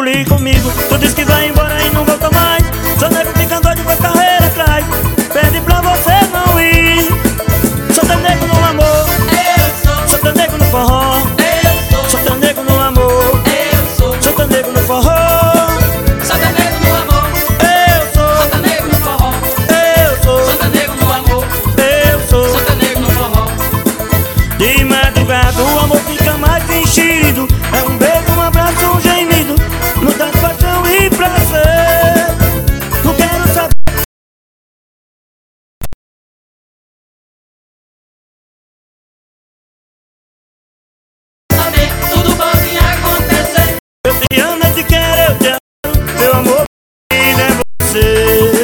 bulir comigo. Tu diz que vai embora e não volta mais. Sou nego que andou de carreira atrás. Pede pra você não ir. Sou teu nego no amor. Sou teu nego no forró. Sou teu nego no amor. Sou teu nego no forró. Sou teu nego no amor. Sou teu nego no forró. Sou teu nego no amor. Sou teu nego no forró. De madrugada o amor fica mais enchido. É um beijo, um abraço, um gemido. Não dá paixão e prazer. Não quero saber. Saber, tudo pode acontecer. Eu te amo, eu te quero, eu te amo. Meu amor, vida é você.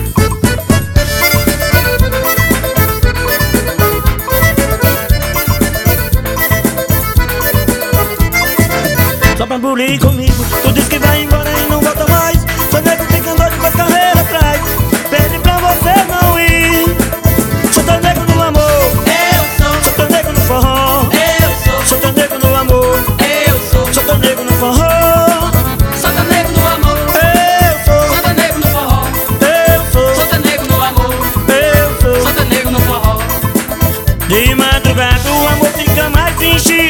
Só pra bulir comigo. Tu diz que vai embora e não volta mais. Sou nego que andou de carreira atrás. Pede pra você não ir. Sou teu nego no amor. Sou teu nego no forró. Sou teu nego no amor. Sou teu nego no forró. Sou teu nego no amor. Sou teu nego no forró. Sou teu nego no amor. Sou teu nego no forró. De madrugada o amor fica mais enchido.